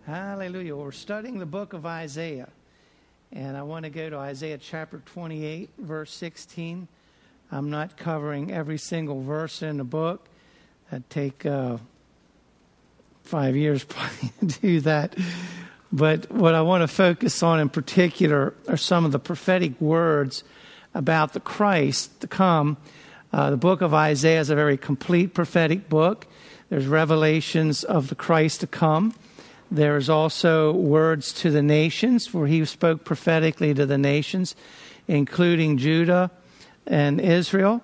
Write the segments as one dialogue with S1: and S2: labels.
S1: Hallelujah. We're studying the book of Isaiah. And I want to go to Isaiah chapter 28, verse 16. I'm not covering every single verse in the book. That'd take 5 years probably to do that. But what I want to focus on in particular are some of the prophetic words about the Christ to come. The book of Isaiah is a very complete prophetic book. There's revelations of the Christ to come. There's also words to the nations, where he spoke prophetically to the nations, including Judah and Israel.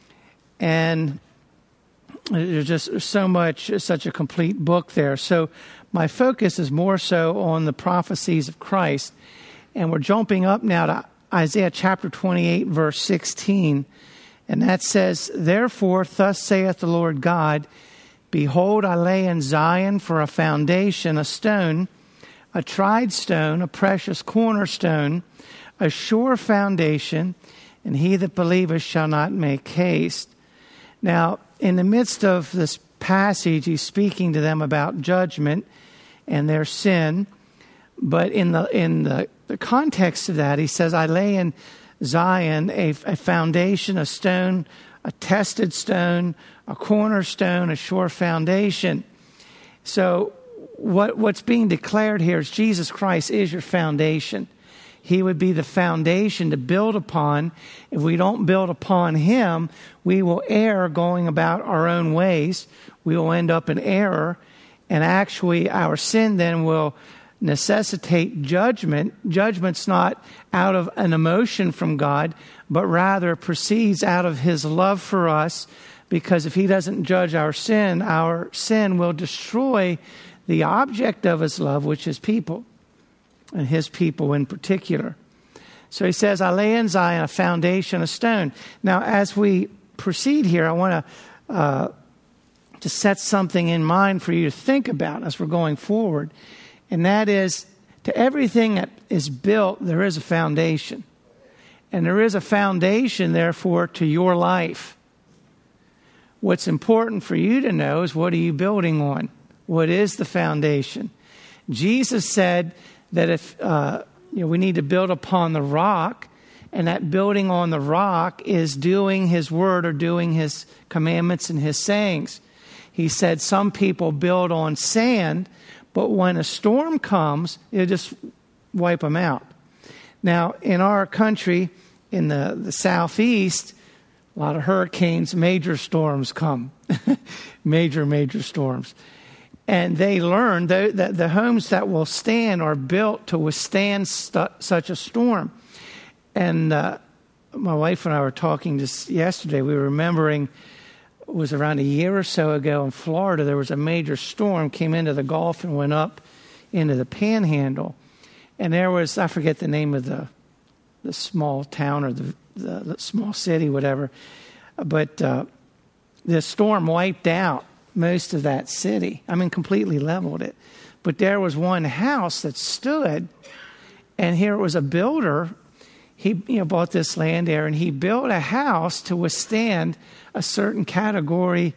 S1: And there's just such a complete book there. So my focus is more so on the prophecies of Christ. And we're jumping up now to Isaiah chapter 28, verse 16. And that says, "Therefore, thus saith the Lord God, Behold, I lay in Zion for a foundation, a stone, a tried stone, a precious cornerstone, a sure foundation, and he that believeth shall not make haste." Now, in the midst of this passage, he's speaking to them about judgment and their sin. But in the context of that, he says, "I lay in Zion a foundation, a stone, a tested stone, a cornerstone, a sure foundation." So what's being declared here is Jesus Christ is your foundation. He would be the foundation to build upon. If we don't build upon him, we will err going about our own ways. We will end up in error. And actually, our sin then will necessitate judgment. Judgment's not out of an emotion from God, but rather proceeds out of his love for us, because if he doesn't judge our sin will destroy the object of his love, which is people, and his people in particular. So he says, "I lay in Zion a foundation, a stone." Now, as we proceed here, I want to set something in mind for you to think about as we're going forward. And that is, to everything that is built, there is a foundation. And there is a foundation, therefore, to your life. What's important for you to know is, what are you building on? What is the foundation? Jesus said that if we need to build upon the rock, and that building on the rock is doing his word or doing his commandments and his sayings. He said some people build on sand, but when a storm comes, it'll just wipe them out. Now, in our country, in the southeast, a lot of hurricanes, major storms come. major storms. And they learned that the homes that will stand are built to withstand such a storm. And my wife and I were talking just yesterday. We were remembering, it was around a year or so ago in Florida, there was a major storm, came into the Gulf and went up into the Panhandle. And there was, I forget the name of the small town or the small city, whatever. But the storm wiped out most of that city. I mean, completely leveled it. But there was one house that stood, and here it was a builder. He bought this land there, and he built a house to withstand a certain category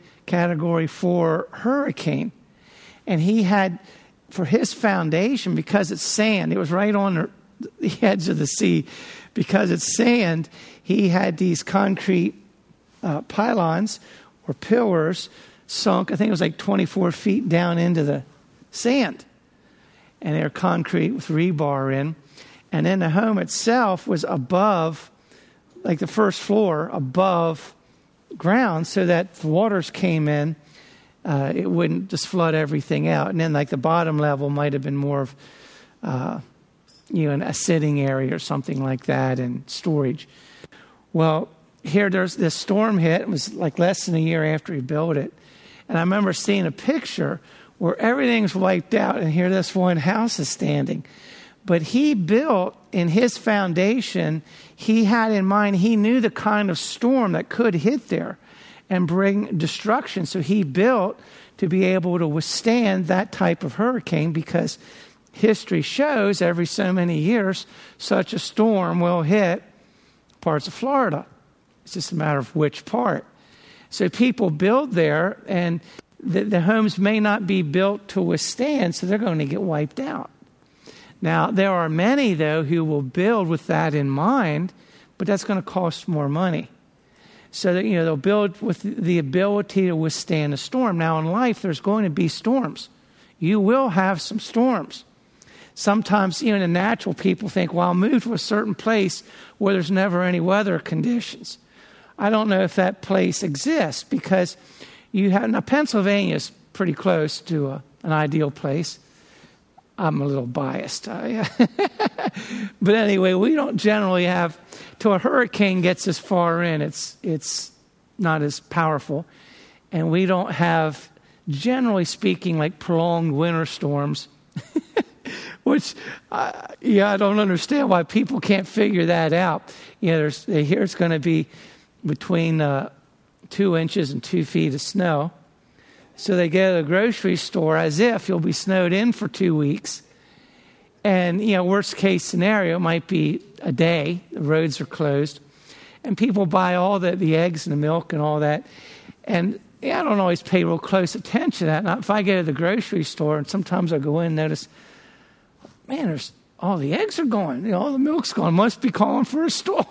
S1: 4 hurricane. And he had, for his foundation, because it's sand, it was right on the edge of the sea. Because it's sand, he had these concrete pylons or pillars sunk, I think it was like 24 feet down into the sand. And they're concrete with rebar in. And then the home itself was above, like the first floor, above ground, so that if the waters came in, it wouldn't just flood everything out. And then like the bottom level might have been more of, a sitting area or something like that, and storage. Well, here there's this storm hit. It was like less than a year after he built it. And I remember seeing a picture where everything's wiped out, and here this one house is standing. But he built in his foundation, he had in mind, he knew the kind of storm that could hit there and bring destruction. So he built to be able to withstand that type of hurricane, because history shows every so many years such a storm will hit parts of Florida. It's just a matter of which part. So people build there, and the homes may not be built to withstand, so they're going to get wiped out. Now, there are many, though, who will build with that in mind, but that's going to cost more money. So that, they'll build with the ability to withstand a storm. Now, in life, there's going to be storms. You will have some storms. Sometimes, the natural people think, well, I'll move to a certain place where there's never any weather conditions. I don't know if that place exists because now Pennsylvania is pretty close to an ideal place. I'm a little biased. But anyway, we don't generally have, till a hurricane gets as far in, it's not as powerful. And we don't have, generally speaking, like prolonged winter storms. Which, I don't understand why people can't figure that out. Here it's going to be between 2 inches and 2 feet of snow. So they go to the grocery store as if you'll be snowed in for 2 weeks. And, worst case scenario might be a day. The roads are closed. And people buy all the eggs and the milk and all that. And I don't always pay real close attention to that. Now, if I go to the grocery store, and sometimes I go in and notice, man, all the eggs are gone. All the milk's gone. Must be calling for a storm.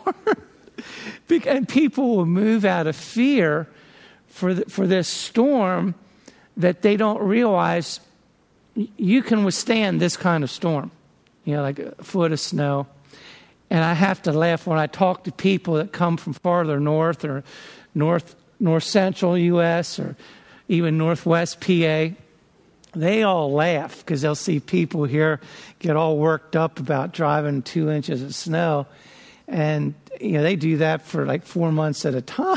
S1: And people will move out of fear for this storm that they don't realize you can withstand this kind of storm. Like a foot of snow. And I have to laugh when I talk to people that come from farther north or north central U.S. or even northwest PA. They all laugh because they'll see people here get all worked up about driving 2 inches of snow. And, they do that for like 4 months at a time,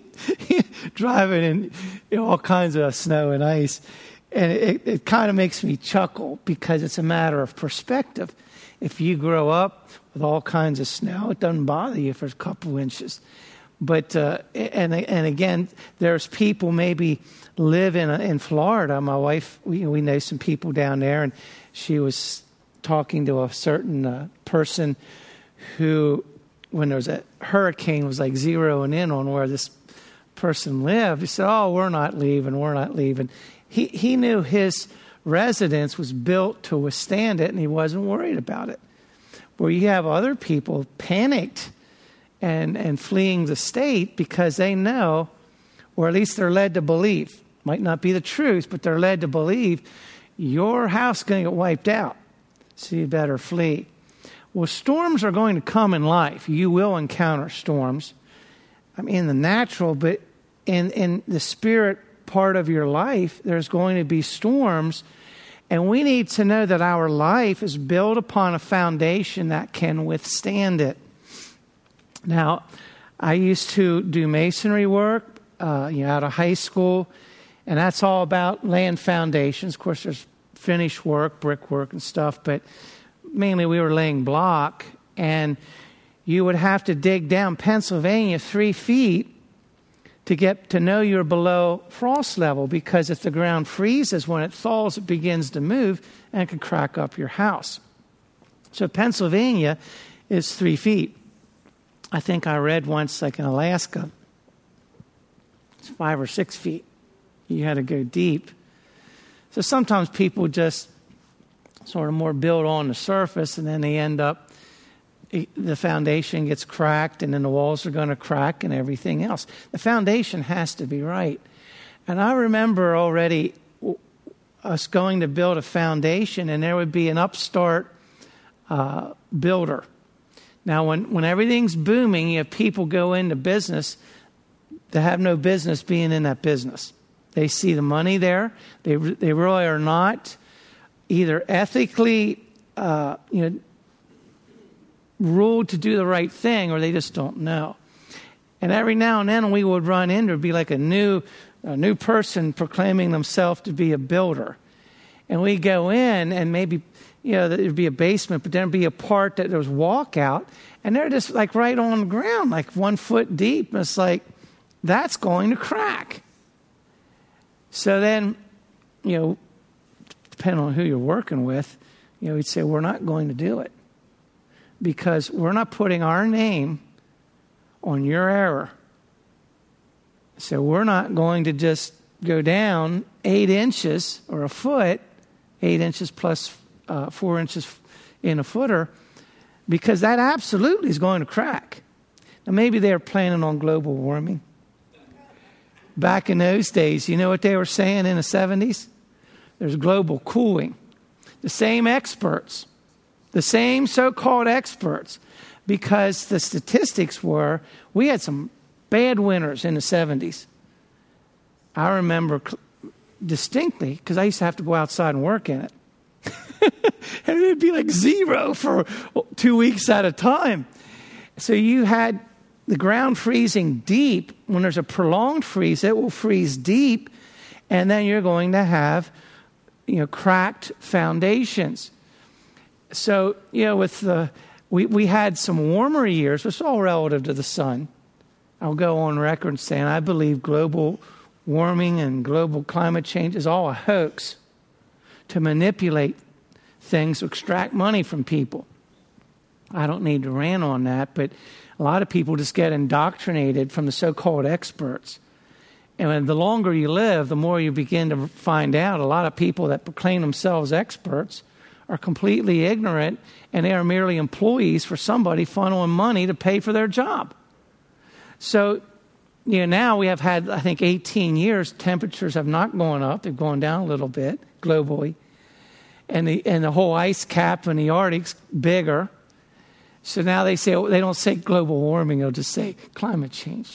S1: driving in all kinds of snow and ice. And it kind of makes me chuckle because it's a matter of perspective. If you grow up with all kinds of snow, it doesn't bother you for a couple inches. But, and again, there's people maybe live in Florida. My wife, we know some people down there, and she was talking to a certain person who, when there was a hurricane, was like zeroing in on where this person lived. He said, oh, we're not leaving. He knew his residence was built to withstand it, and he wasn't worried about it. Where you have other people panicked and fleeing the state because they know, or at least they're led to believe, might not be the truth, but they're led to believe your house is going to get wiped out, so you better flee. Well, storms are going to come in life. You will encounter storms. In the natural, but in the spirit part of your life, there's going to be storms. And we need to know that our life is built upon a foundation that can withstand it. Now, I used to do masonry work, out of high school, and that's all about laying foundations. Of course, there's finish work, brickwork and stuff, but mainly we were laying block, and you would have to dig down Pennsylvania 3 feet to get to know you're below frost level, because if the ground freezes, when it thaws, it begins to move and it can crack up your house. So Pennsylvania is 3 feet. I think I read once, like in Alaska, it's 5 or 6 feet. You had to go deep. So sometimes people just sort of more build on the surface, and then they end up, the foundation gets cracked, and then the walls are going to crack and everything else. The foundation has to be right. And I remember already us going to build a foundation, and there would be an upstart builder. Now, when everything's booming, you have people go into business that have no business being in that business. They see the money there. They really are not either ethically, ruled to do the right thing, or they just don't know. And every now and then we would run into, it'd be like a new person proclaiming themselves to be a builder. And we go in, and maybe, there'd be a basement, but then there'd be a part that there was walkout, and they're just like right on the ground, like 1 foot deep. And it's like, that's going to crack. So then, depending on who you're working with, we'd say, we're not going to do it, because we're not putting our name on your error. So we're not going to just go down 8 inches or a foot, 8 inches plus 4 inches in a footer, because that absolutely is going to crack. Now, maybe they're planning on global warming. Back in those days, you know what they were saying in the 70s? There's global cooling. The same experts, the same so-called experts, because the statistics were, we had some bad winters in the 70s. I remember distinctly, because I used to have to go outside and work in it. And it would be like 0 for 2 weeks at a time. So you had the ground freezing deep. When there's a prolonged freeze, it will freeze deep, and then you're going to have, cracked foundations. So, with we had some warmer years. It's all relative to the sun. I'll go on record saying I believe global warming and global climate change is all a hoax to manipulate things, to extract money from people. I don't need to rant on that, but a lot of people just get indoctrinated from the so-called experts. And the longer you live, the more you begin to find out a lot of people that proclaim themselves experts are completely ignorant, and they are merely employees for somebody funneling money to pay for their job. So, now we have had, I think, 18 years, temperatures have not gone up. They've gone down a little bit globally. And the whole ice cap in the Arctic's bigger. So now they don't say global warming, they'll just say climate change.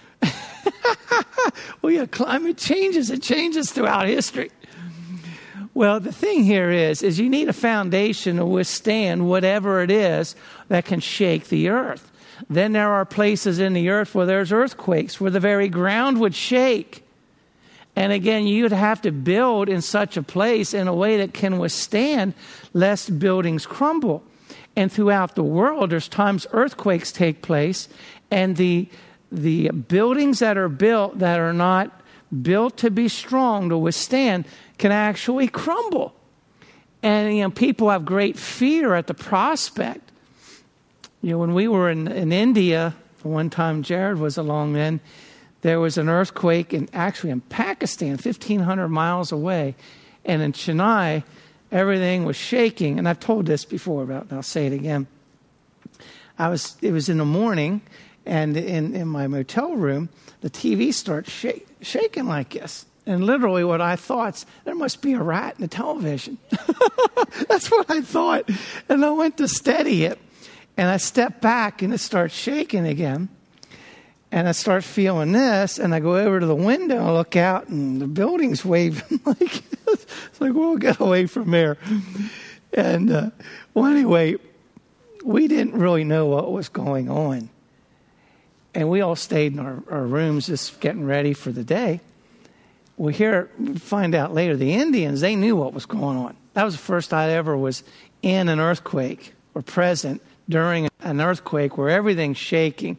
S1: Well, yeah, climate changes. It changes throughout history. Well, the thing here is you need a foundation to withstand whatever it is that can shake the earth. Then there are places in the earth where there's earthquakes, where the very ground would shake. And again, you'd have to build in such a place in a way that can withstand lest buildings crumble. And throughout the world, there's times earthquakes take place, and the buildings that are built that are not built to be strong to withstand can actually crumble. And people have great fear at the prospect. When we were in India, one time Jared was along then, there was an earthquake in Pakistan, 1,500 miles away. And in Chennai, everything was shaking. And I've told this before, and I'll say it again. It was in the morning, and in my motel room, the TV starts shaking like this. And literally what I thought, there must be a rat in the television. That's what I thought. And I went to steady it. And I stepped back, and it starts shaking again. And I start feeling this, and I go over to the window and look out, and the building's waving like this. It's like, we'll get away from there. And anyway, we didn't really know what was going on. And we all stayed in our rooms just getting ready for the day. We find out later, the Indians, they knew what was going on. That was the first I ever was in an earthquake or present during an earthquake where everything's shaking.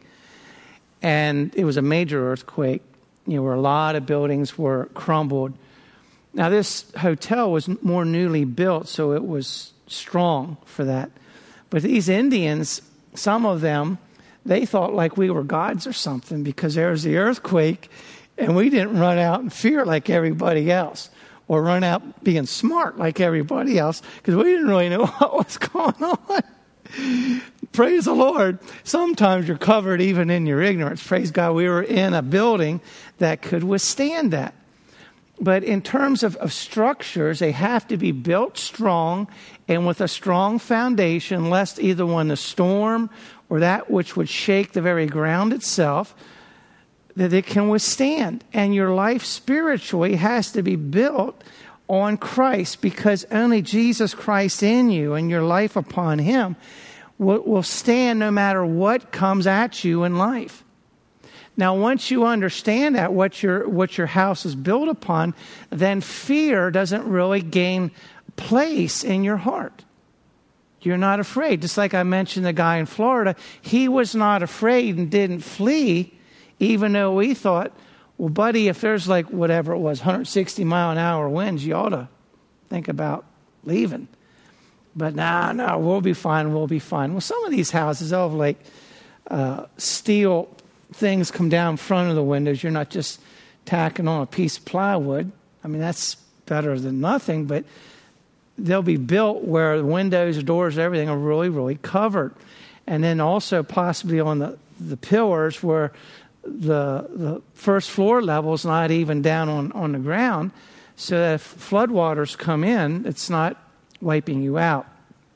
S1: And it was a major earthquake, where a lot of buildings were crumbled. Now, this hotel was more newly built, so it was strong for that. But these Indians, some of them, they thought like we were gods or something, because there was the earthquake, and we didn't run out in fear like everybody else, or run out being smart like everybody else, because we didn't really know what was going on. Praise the Lord. Sometimes you're covered even in your ignorance. Praise God, we were in a building that could withstand that. But in terms of structures, they have to be built strong and with a strong foundation, lest either when the storm or that which would shake the very ground itself, that it can withstand. And your life spiritually has to be built on Christ, because only Jesus Christ in you and your life upon Him will stand no matter what comes at you in life. Now, once you understand that, what your house is built upon, then fear doesn't really gain place in your heart. You're not afraid. Just like I mentioned the guy in Florida, he was not afraid and didn't flee, even though we thought, well, buddy, if there's like whatever it was, 160 mile an hour winds, you ought to think about leaving. But no, we'll be fine. Well, some of these houses, they'll have like steel things come down in front of the windows. You're not just tacking on a piece of plywood. I mean, that's better than nothing, but they'll be built where the windows, doors, everything are really, really covered. And then also possibly on the pillars where the first floor level is not even down on the ground, so that if floodwaters come in, it's not wiping you out.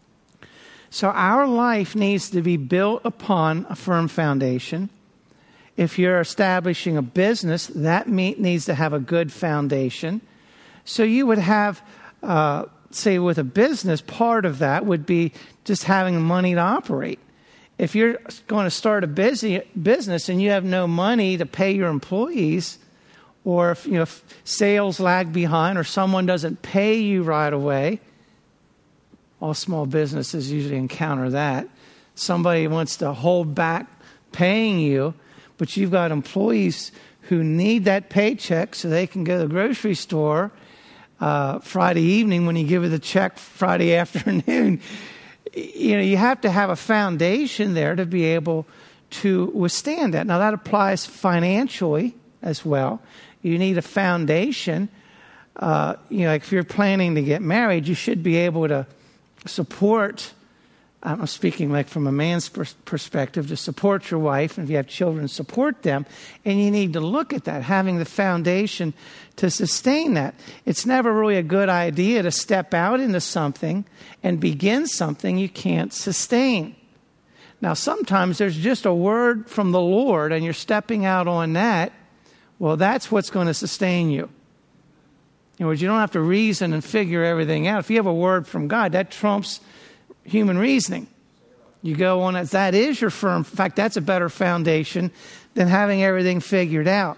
S1: So our life needs to be built upon a firm foundation. If you're establishing a business, that needs to have a good foundation. So you would have, say with a business, part of that would be just having the money to operate. If you're going to start a business and you have no money to pay your employees, or if sales lag behind or someone doesn't pay you right away, all small businesses usually encounter that. Somebody wants to hold back paying you, but you've got employees who need that paycheck so they can go to the grocery store Friday evening when you give it the check Friday afternoon. You have to have a foundation there to be able to withstand that. Now, that applies financially as well. You need a foundation. Like if you're planning to get married, you should be able to support, I'm speaking like from a man's perspective, to support your wife, and if you have children, support them. And you need to look at that, having the foundation to sustain that. It's never really a good idea to step out into something and begin something you can't sustain. Now, sometimes there's just a word from the Lord and you're stepping out on that. Well, that's what's going to sustain you. In other words, you don't have to reason and figure everything out. If you have a word from God, that trumps human reasoning. You go on as that is your firm. In fact, that's a better foundation than having everything figured out.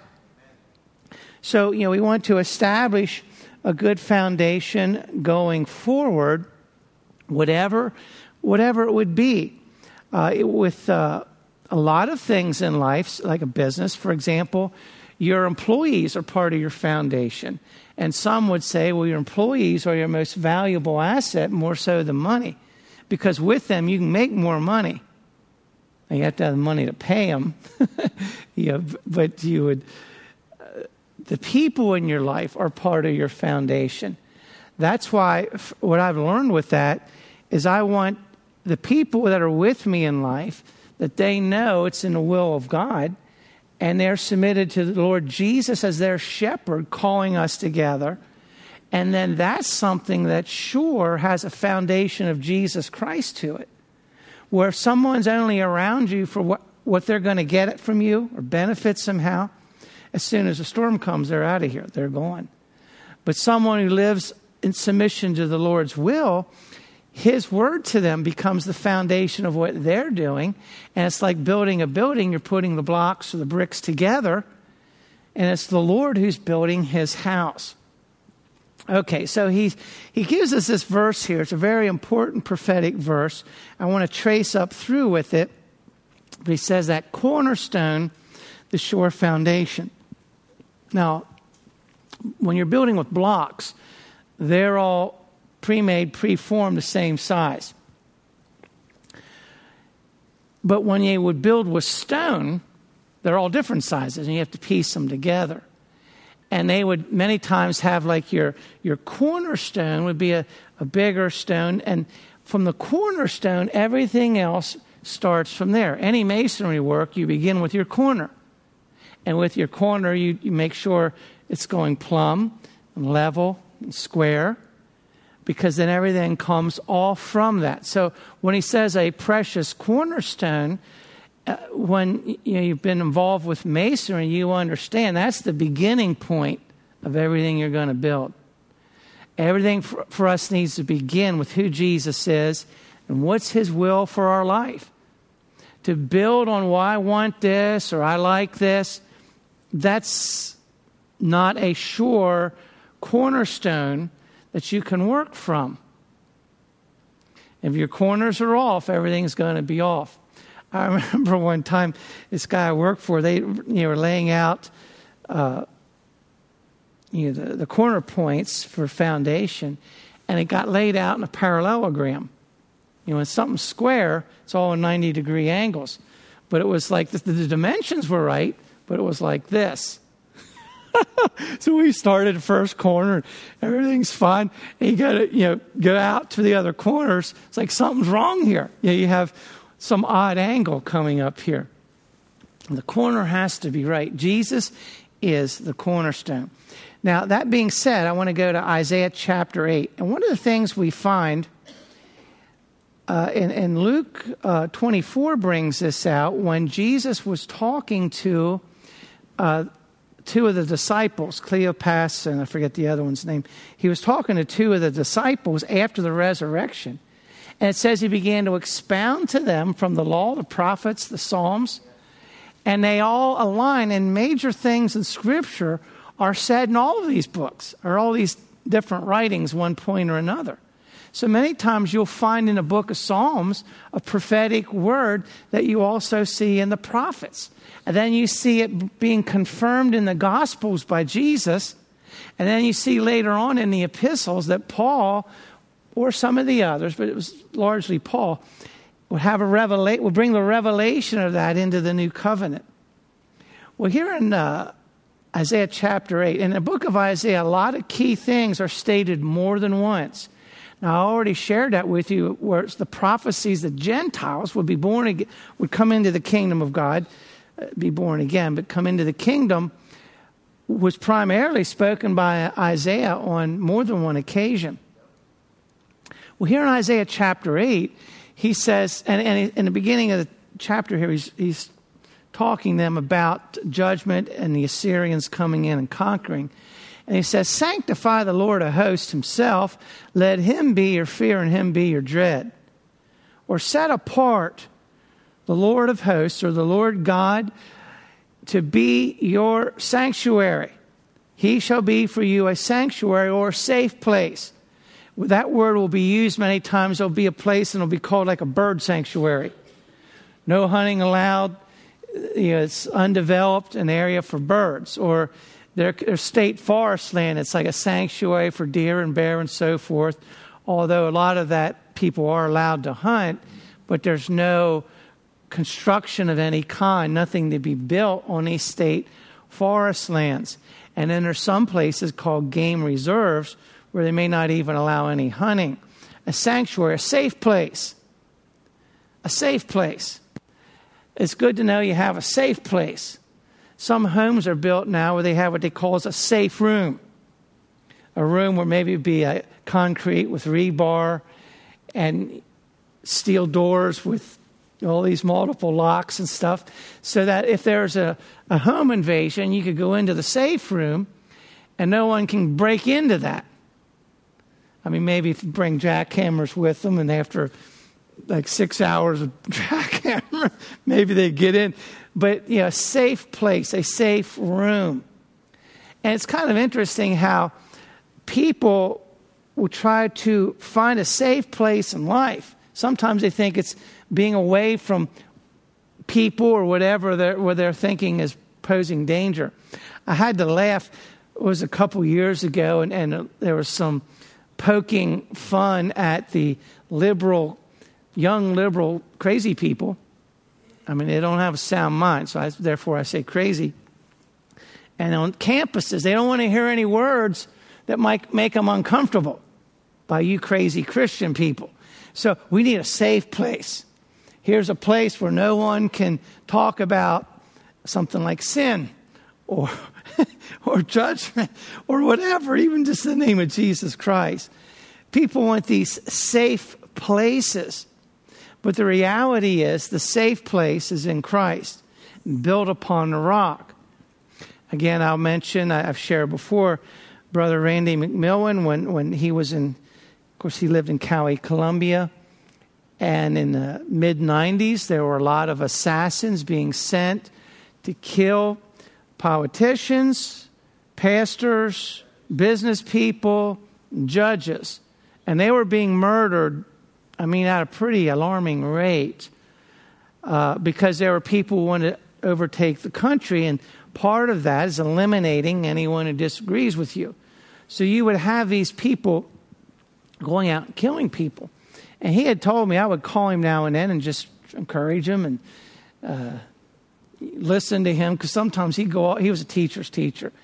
S1: So, we want to establish a good foundation going forward, whatever it would be. With a lot of things in life, like a business, for example, your employees are part of your foundation. And some would say, well, your employees are your most valuable asset, more so than money, because with them you can make more money. Now, you have to have the money to pay them, but you would. The people in your life are part of your foundation. That's why what I've learned with that is I want the people that are with me in life, that they know it's in the will of God, and they're submitted to the Lord Jesus as their shepherd, calling us together. And then that's something that sure has a foundation of Jesus Christ to it. Where if someone's only around you for what they're going to get from you or benefit somehow, as soon as a storm comes, they're out of here. They're gone. But someone who lives in submission to the Lord's will, His word to them becomes the foundation of what they're doing. And it's like building a building. You're putting the blocks or the bricks together. And it's the Lord who's building His house. Okay, so he gives us this verse here. It's a very important prophetic verse. I want to trace up through with it. But he says that cornerstone, the sure foundation. Now, when you're building with blocks, they're all pre-made, pre-formed, the same size. But when you would build with stone, they're all different sizes, and you have to piece them together. And they would many times have like your cornerstone would be a bigger stone, and from the cornerstone, everything else starts from there. Any masonry work, you begin with your corner. And with your corner, you make sure it's going plumb and level and square, because then everything comes all from that. So when he says a precious cornerstone, when you've been involved with masonry, you understand that's the beginning point of everything you're going to build. Everything for us needs to begin with who Jesus is and what's His will for our life. To build on, well, I want this or I like this, that's not a sure cornerstone that you can work from. If your corners are off, everything's going to be off. I remember one time this guy I worked for, they were laying out the corner points for foundation, and it got laid out in a parallelogram. When something's square, it's all in 90-degree angles. But it was like the dimensions were right, but it was like this. So we started the first corner, everything's fine. And you got to, go out to the other corners. It's like something's wrong here. You have some odd angle coming up here. The corner has to be right. Jesus is the cornerstone. Now, that being said, I want to go to Isaiah chapter 8. And one of the things we find, and Luke 24 brings this out, when Jesus was talking to two of the disciples, Cleopas, and I forget the other one's name. He was talking to two of the disciples after the resurrection. And it says he began to expound to them from the law, the prophets, the Psalms. And they all align, and major things in Scripture are said in all of these books, or all these different writings, one point or another. So many times you'll find in the book of Psalms a prophetic word that you also see in the prophets. And then you see it being confirmed in the Gospels by Jesus. And then you see later on in the epistles that Paul, or some of the others, but it was largely Paul, would bring the revelation of that into the new covenant. Well, here in Isaiah chapter 8, in the book of Isaiah, a lot of key things are stated more than once. Now, I already shared that with you, where it's the prophecies that Gentiles would be born again, would come into the kingdom of God, be born again, but come into the kingdom, was primarily spoken by Isaiah on more than one occasion. Well, here in Isaiah chapter 8, he says, and in the beginning of the chapter here, he's talking to them about judgment and the Assyrians coming in and conquering. And he says, sanctify the Lord of hosts himself. Let him be your fear and him be your dread. Or set apart the Lord of hosts, or the Lord God, to be your sanctuary. He shall be for you a sanctuary or a safe place. That word will be used many times. There'll be a place and it'll be called like a bird sanctuary. No hunting allowed. It's undeveloped, an area for birds. Or there's state forest land. It's like a sanctuary for deer and bear and so forth. Although a lot of that people are allowed to hunt, but there's no construction of any kind, nothing to be built on these state forest lands. And then there's some places called game reserves where they may not even allow any hunting. A sanctuary, a safe place. A safe place. It's good to know you have a safe place. Some homes are built now where they have what they call as a safe room. A room where maybe it'd be a concrete with rebar and steel doors with all these multiple locks and stuff, so that if there's a home invasion, you could go into the safe room and no one can break into that. I mean, maybe if you bring jackhammers with them, and after like 6 hours of jackhammer, maybe they get in. But, a safe place, a safe room. And it's kind of interesting how people will try to find a safe place in life. Sometimes they think it's being away from people or whatever where they're thinking is posing danger. I had to laugh. It was a couple years ago, and there was some poking fun at the young liberal crazy people. I mean, they don't have a sound mind, so therefore I say crazy. And on campuses, they don't want to hear any words that might make them uncomfortable by you crazy Christian people. So we need a safe place. Here's a place where no one can talk about something like sin or or judgment or whatever, even just the name of Jesus Christ. People want these safe places. But the reality is the safe place is in Christ, built upon the rock. Again, I'll mention, I've shared before, Brother Randy McMillan, when he was of course, he lived in Cali, Colombia. And in the mid-90s, there were a lot of assassins being sent to kill politicians, pastors, business people, judges. And they were being murdered, at a pretty alarming rate, because there were people who wanted to overtake the country. And part of that is eliminating anyone who disagrees with you. So you would have these people going out and killing people. And he had told me I would call him now and then and just encourage him and listen to him, because sometimes he was a teacher's teacher.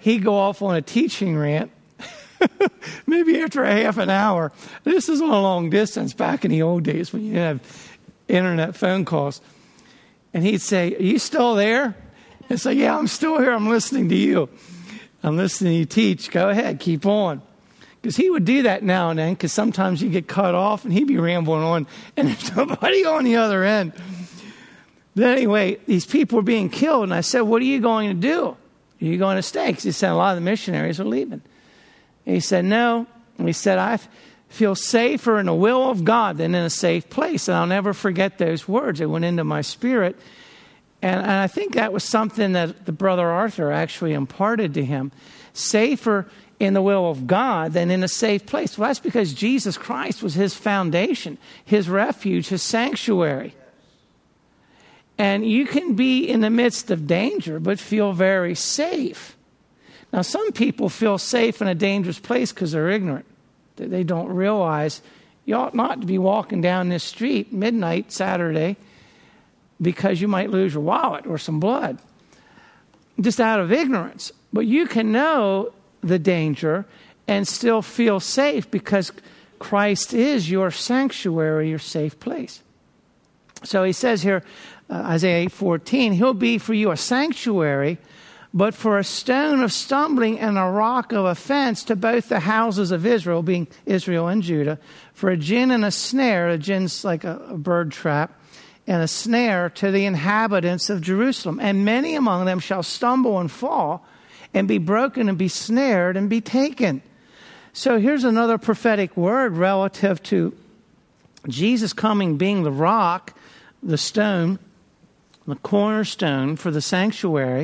S1: he'd go off on a teaching rant. Maybe after a half an hour. This is on a long distance back in the old days when you didn't have internet phone calls. And he'd say, "Are you still there?" And say, "Yeah, I'm still here. I'm listening to you. I'm listening to you teach. Go ahead, keep on." Because he would do that now and then, because sometimes you get cut off and he'd be rambling on and there's nobody on the other end. But anyway, these people were being killed. And I said, "What are you going to do? Are you going to stay?" Because he said a lot of the missionaries are leaving. And he said, "No." And he said, "I feel safer in the will of God than in a safe place." And I'll never forget those words. They went into my spirit. And I think that was something that the brother Arthur actually imparted to him. Safer in the will of God than in a safe place. Well, that's because Jesus Christ was his foundation, his refuge, his sanctuary. And you can be in the midst of danger, but feel very safe. Now, some people feel safe in a dangerous place because they're ignorant. They don't realize you ought not to be walking down this street midnight Saturday because you might lose your wallet or some blood, just out of ignorance. But you can know the danger and still feel safe because Christ is your sanctuary, your safe place. So he says here, Isaiah 8:14, "He'll be for you a sanctuary, but for a stone of stumbling and a rock of offense to both the houses of Israel," being Israel and Judah, "for a gin and a snare," a gin's like a bird trap, "and a snare to the inhabitants of Jerusalem. And many among them shall stumble and fall, and be broken and be snared and be taken." So here's another prophetic word relative to Jesus coming, being the rock, the stone, the cornerstone for the sanctuary.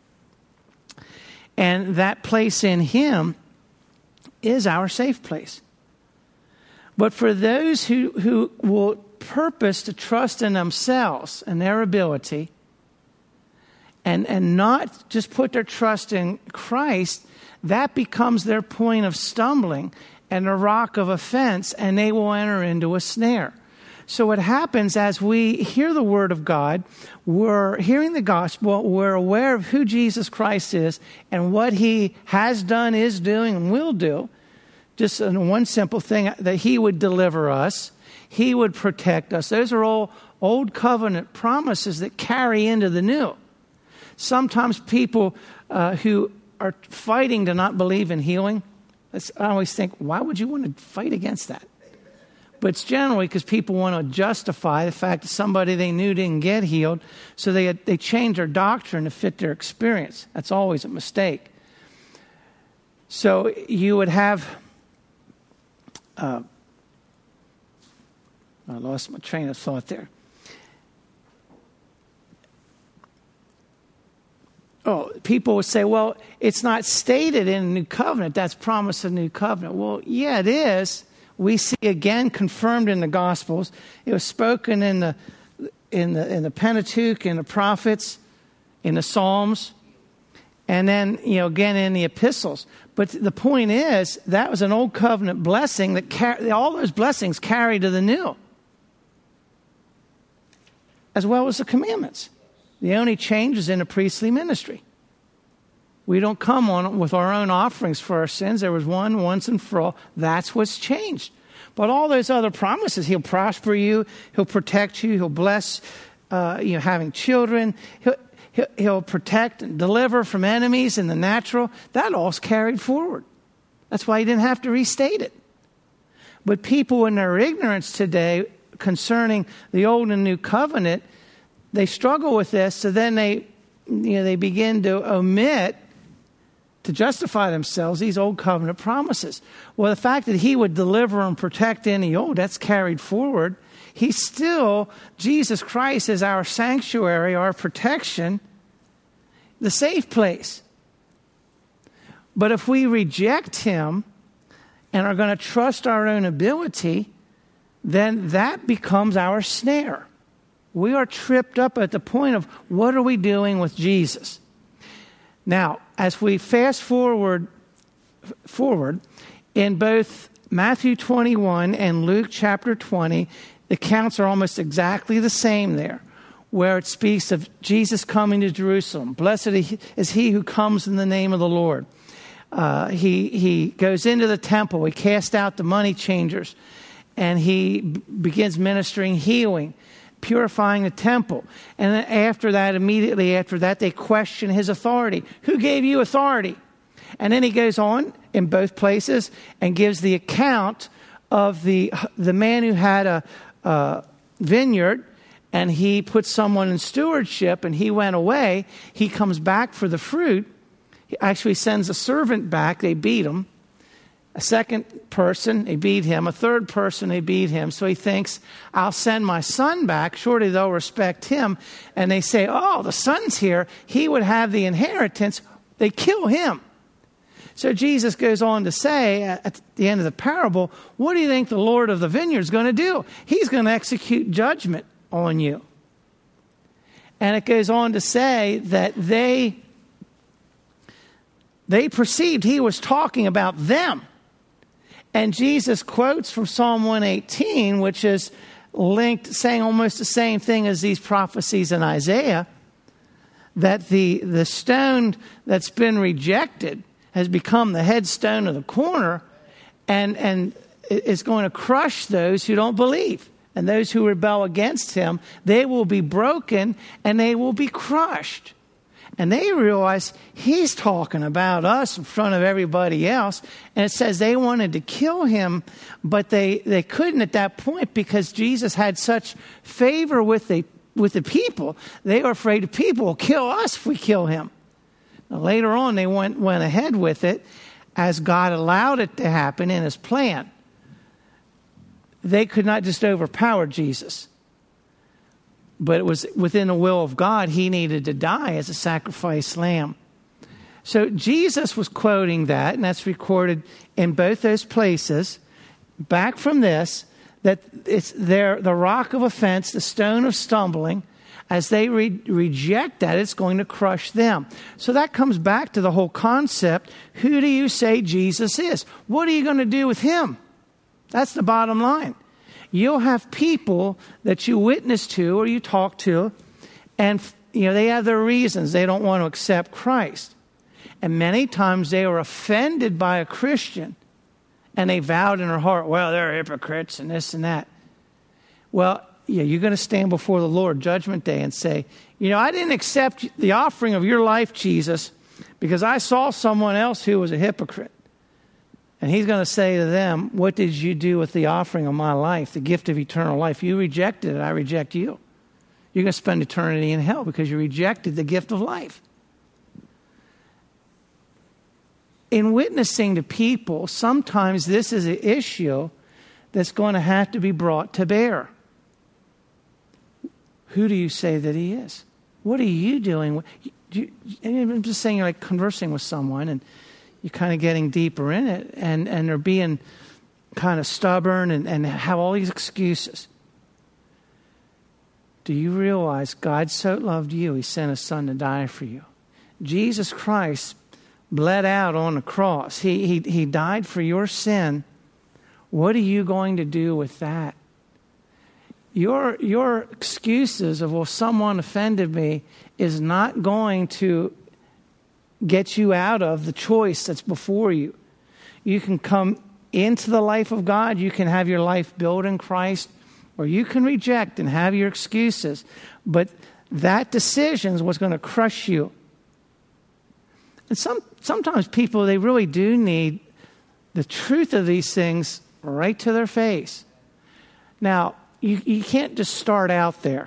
S1: And that place in him is our safe place. But for those who will purpose to trust in themselves and their ability and not just put their trust in Christ, that becomes their point of stumbling and a rock of offense, and they will enter into a snare. So what happens as we hear the word of God, we're hearing the gospel, we're aware of who Jesus Christ is and what he has done, is doing, and will do. Just one simple thing, that he would deliver us, he would protect us. Those are all old covenant promises that carry into the new. Sometimes people who are fighting to not believe in healing, I always think, why would you want to fight against that? But it's generally because people want to justify the fact that somebody they knew didn't get healed, so they change their doctrine to fit their experience. That's always a mistake. So you would have... I lost my train of thought there. Oh, people would say, well, it's not stated in the New Covenant. That's promise of the New Covenant. Well, yeah, it is. We see again confirmed in the Gospels. It was spoken in the Pentateuch, in the prophets, in the Psalms, and then again in the epistles. But the point is, that was an old covenant blessing that all those blessings carry to the new, as well as the commandments. The only change is in the priestly ministry. We don't come on with our own offerings for our sins. There was one once and for all. That's what's changed. But all those other promises, he'll prosper you, he'll protect you, he'll bless having children, he'll protect and deliver from enemies in the natural. That all's carried forward. That's why he didn't have to restate it. But people in their ignorance today concerning the old and new covenant, they struggle with this, so then they begin to omit, to justify themselves, these old covenant promises. Well, the fact that he would deliver and protect in the old, that's carried forward. Jesus Christ is our sanctuary, our protection, the safe place. But if we reject him and are going to trust our own ability, then that becomes our snare. We are tripped up at the point of, what are we doing with Jesus? Now, as we fast forward in both Matthew 21 and Luke chapter 20, the accounts are almost exactly the same there, where it speaks of Jesus coming to Jerusalem. Blessed is he who comes in the name of the Lord. He goes into the temple. He casts out the money changers, and he begins ministering healing, purifying the temple. And then immediately after that, they question his authority. Who gave you authority? And then he goes on in both places and gives the account of the man who had a vineyard, and he put someone in stewardship, and he went away. He comes back for the fruit. He actually sends a servant back. They beat him. A second person, they beat him. A third person, they beat him. So he thinks, I'll send my son back. Surely they'll respect him. And they say, oh, the son's here. He would have the inheritance. They kill him. So Jesus goes on to say at the end of the parable, what do you think the Lord of the vineyard is going to do? He's going to execute judgment on you. And it goes on to say that they perceived he was talking about them. And Jesus quotes from Psalm 118, which is linked, saying almost the same thing as these prophecies in Isaiah, that the stone that's been rejected has become the headstone of the corner, and is going to crush those who don't believe. And those who rebel against him, they will be broken and they will be crushed. And they realize he's talking about us in front of everybody else. And it says they wanted to kill him, but they couldn't at that point because Jesus had such favor with the people. They were afraid the people will kill us if we kill him. Now, later on, they went ahead with it as God allowed it to happen in his plan. They could not just overpower Jesus. But it was within the will of God. He needed to die as a sacrifice lamb. So Jesus was quoting that, and that's recorded in both those places. Back from this, that it's the rock of offense, the stone of stumbling. As they reject that, it's going to crush them. So that comes back to the whole concept. Who do you say Jesus is? What are you going to do with him? That's the bottom line. You'll have people that you witness to or you talk to, and they have their reasons. They don't want to accept Christ. And many times they are offended by a Christian, and they vowed in their heart, well, they're hypocrites and this and that. Well, you're going to stand before the Lord Judgment Day and say, I didn't accept the offering of your life, Jesus, because I saw someone else who was a hypocrite. And he's going to say to them, what did you do with the offering of my life, the gift of eternal life? You rejected it. I reject you. You're going to spend eternity in hell because you rejected the gift of life. In witnessing to people, sometimes this is an issue that's going to have to be brought to bear. Who do you say that he is? What are you doing? I'm just saying, you're like conversing with someone and you're kind of getting deeper in it, and they're being kind of stubborn and have all these excuses. Do you realize God so loved you, he sent his son to die for you? Jesus Christ bled out on the cross. He died for your sin. What are you going to do with that? Your excuses of, well, someone offended me is not going to get you out of the choice that's before you. You can come into the life of God. You can have your life built in Christ, or you can reject and have your excuses. But that decision is what's going to crush you. And sometimes people, they really do need the truth of these things right to their face. Now, you can't just start out there.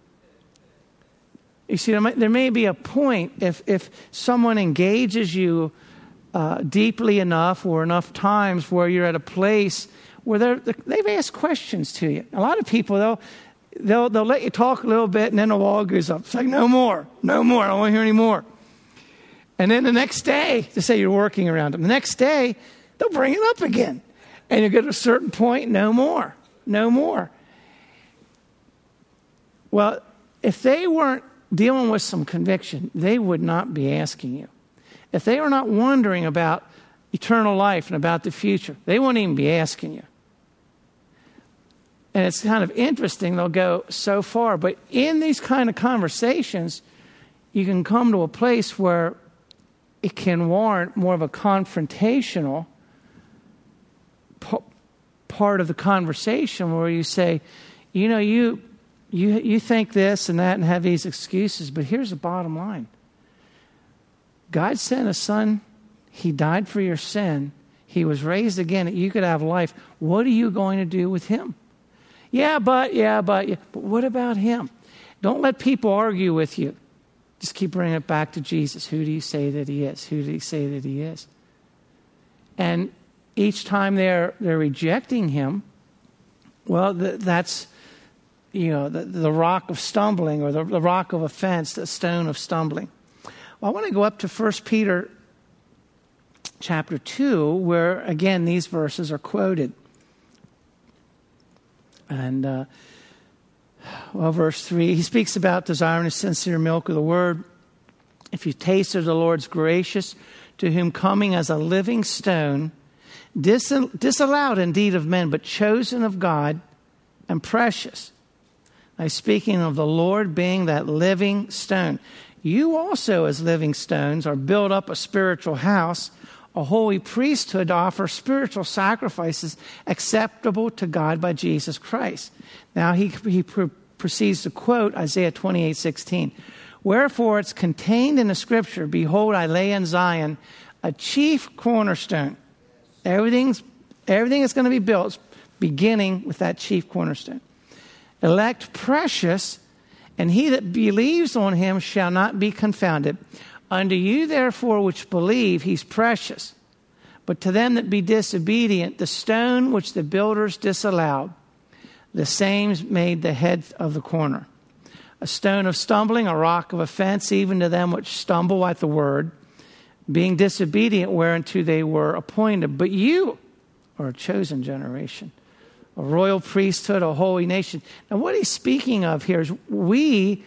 S1: You see, there may be a point if someone engages you deeply enough or enough times where you're at a place where they've asked questions to you. A lot of people, they'll let you talk a little bit, and then the wall goes up. It's like, no more, I don't want to hear any more. And then the next day, to say you're working around them, the next day, they'll bring it up again. And you get to a certain point, no more. Well, if they weren't dealing with some conviction, they would not be asking you. If they were not wondering about eternal life and about the future, they wouldn't even be asking you. And it's kind of interesting. They'll go so far. But in these kind of conversations, you can come to a place where it can warrant more of a confrontational part of the conversation, where you say, you think this and that and have these excuses, but here's the bottom line. God sent a son. He died for your sin. He was raised again that you could have life. What are you going to do with him? But what about him? Don't let people argue with you. Just keep bringing it back to Jesus. Who do you say that he is? Who do you say that he is? And each time they're rejecting him, well, that's the rock of stumbling, or the rock of offense, the stone of stumbling. Well, I want to go up to 1 Peter chapter 2, where, again, these verses are quoted. And, verse 3, he speaks about desiring the sincere milk of the word. If you taste of the Lord's gracious, to whom coming as a living stone, disallowed indeed of men, but chosen of God and precious. Now, speaking of the Lord being that living stone, you also as living stones are built up a spiritual house, a holy priesthood, to offer spiritual sacrifices acceptable to God by Jesus Christ. Now he proceeds to quote Isaiah 28:16. Wherefore it's contained in the scripture, behold, I lay in Zion a chief cornerstone. Everything is going to be built beginning with that chief cornerstone. Elect precious, and he that believes on him shall not be confounded. Unto you, therefore, which believe, he's precious. But to them that be disobedient, the stone which the builders disallowed, the same made the head of the corner. A stone of stumbling, a rock of offense, even to them which stumble at the word, being disobedient whereunto they were appointed. But you are a chosen generation, a royal priesthood, a holy nation. Now, what he's speaking of here is we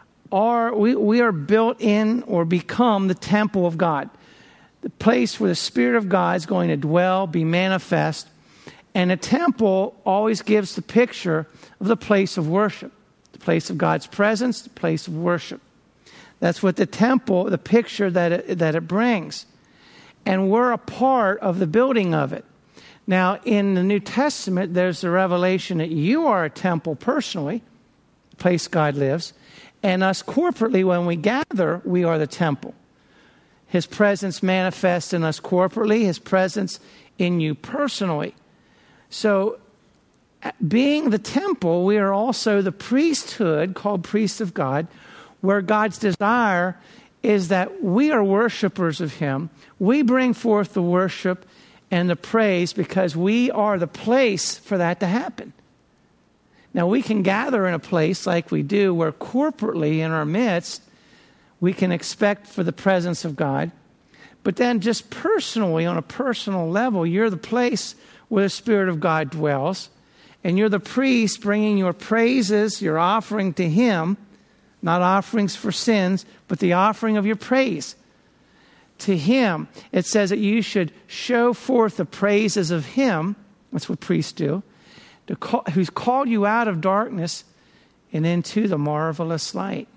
S1: are built in or become the temple of God, the place where the Spirit of God is going to dwell, be manifest. And a temple always gives the picture of the place of worship, the place of God's presence, the place of worship. That's what the temple, the picture that it brings. And we're a part of the building of it. Now, in the New Testament, there's the revelation that you are a temple personally, the place God lives. And us corporately, when we gather, we are the temple. His presence manifests in us corporately, his presence in you personally. So, being the temple, we are also the priesthood, called priests of God, where God's desire is that we are worshipers of him. We bring forth the worship and the praise because we are the place for that to happen. Now, we can gather in a place like we do, where corporately in our midst, we can expect for the presence of God. But then just personally, on a personal level, you're the place where the Spirit of God dwells. And you're the priest bringing your praises, your offering to him, not offerings for sins, but the offering of your praise to him. It says that you should show forth the praises of him. That's what priests do. Who's called you out of darkness and into the marvelous light.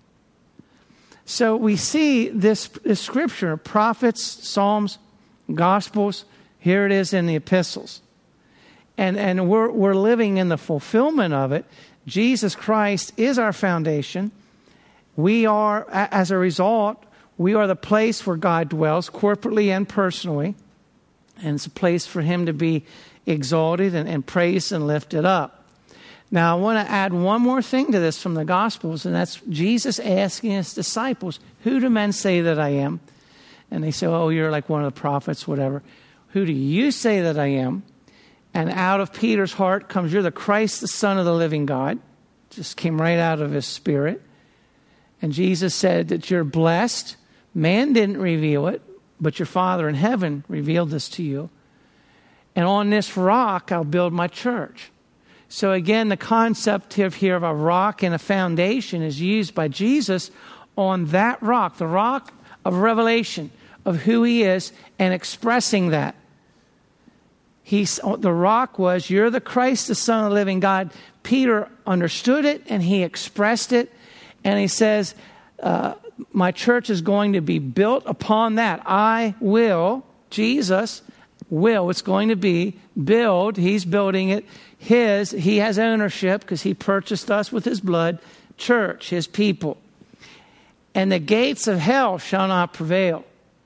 S1: So we see this scripture, prophets, Psalms, Gospels. Here it is in the epistles. And we're living in the fulfillment of it. Jesus Christ is our foundation. We are, as a result, we are the place where God dwells, corporately and personally. And it's a place for him to be exalted and praised and lifted up. Now, I want to add one more thing to this from the Gospels, and that's Jesus asking his disciples, who do men say that I am? And they say, oh, you're like one of the prophets, whatever. Who do you say that I am? And out of Peter's heart comes, you're the Christ, the Son of the living God. Just came right out of his spirit. And Jesus said that you're blessed. Man didn't reveal it, but your Father in heaven revealed this to you. And on this rock, I'll build my church. So again, the concept here of a rock and a foundation is used by Jesus on that rock, the rock of revelation of who he is and expressing that. The rock was, you're the Christ, the Son of the living God. Peter understood it and he expressed it. And he says, my church is going to be built upon that. Jesus will, it's going to be build. He's building it. He has ownership because he purchased us with his blood. Church, his people. And the gates of hell shall not prevail.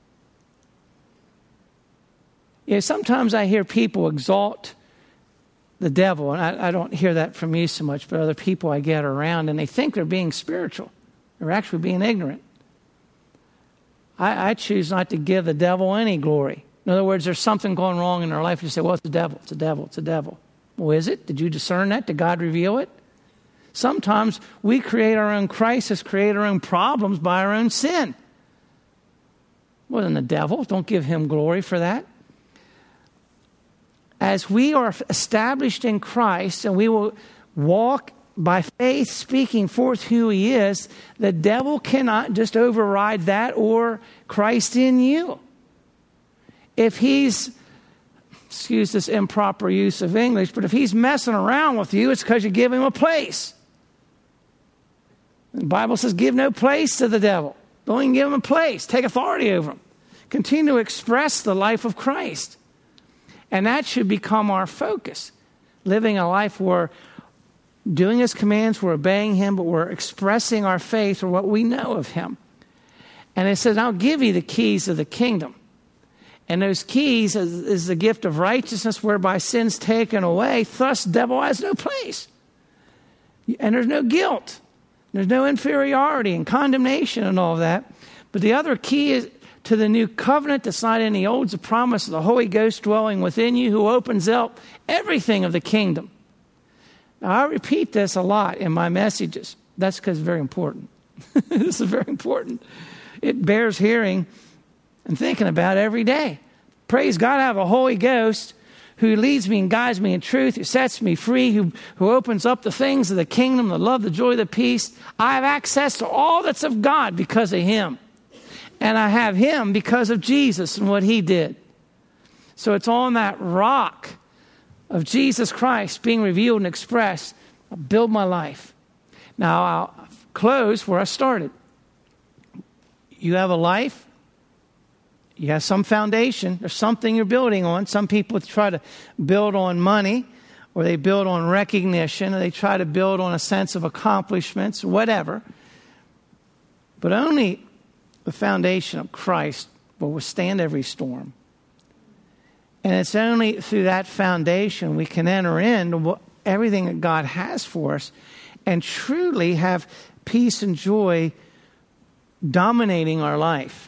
S1: Sometimes I hear people exalt the devil, and I don't hear that from you so much, but other people I get around, and they think they're being spiritual. They're actually being ignorant. I choose not to give the devil any glory. In other words, there's something going wrong in their life. You say, well, it's the devil, it's the devil, it's the devil. Well, is it? Did you discern that? Did God reveal it? Sometimes we create our own crisis, create our own problems by our own sin. It wasn't the devil. Don't give him glory for that. As we are established in Christ and we will walk by faith, speaking forth who he is, the devil cannot just override that or Christ in you. If he's, excuse this improper use of English, but if he's messing around with you, it's because you give him a place. The Bible says give no place to the devil. Don't even give him a place. Take authority over him. Continue to express the life of Christ. And that should become our focus. Living a life where doing his commands, we're obeying him, but we're expressing our faith or what we know of him. And it says, I'll give you the keys of the kingdom. And those keys is the gift of righteousness whereby sin's taken away. Thus, devil has no place. And there's no guilt. There's no inferiority and condemnation and all of that. But the other key is to the new covenant that's not in the old, is the promise of the Holy Ghost dwelling within you, who opens up everything of the kingdom. Now, I repeat this a lot in my messages. That's because it's very important. This is very important. It bears hearing and thinking about every day. Praise God, I have a Holy Ghost who leads me and guides me in truth, who sets me free, who opens up the things of the kingdom, the love, the joy, the peace. I have access to all that's of God because of him. And I have him because of Jesus and what he did. So it's on that rock of Jesus Christ being revealed and expressed, I build my life. Now I'll close where I started. You have a life. You have some foundation. There's something you're building on. Some people try to build on money, or they build on recognition, or they try to build on a sense of accomplishments, whatever. But only the foundation of Christ will withstand every storm. And it's only through that foundation we can enter into everything that God has for us and truly have peace and joy dominating our life.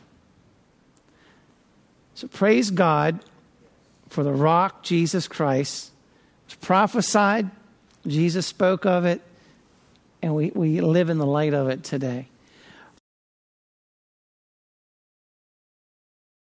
S1: So praise God for the rock, Jesus Christ. It was prophesied, Jesus spoke of it, and we live in the light of it today.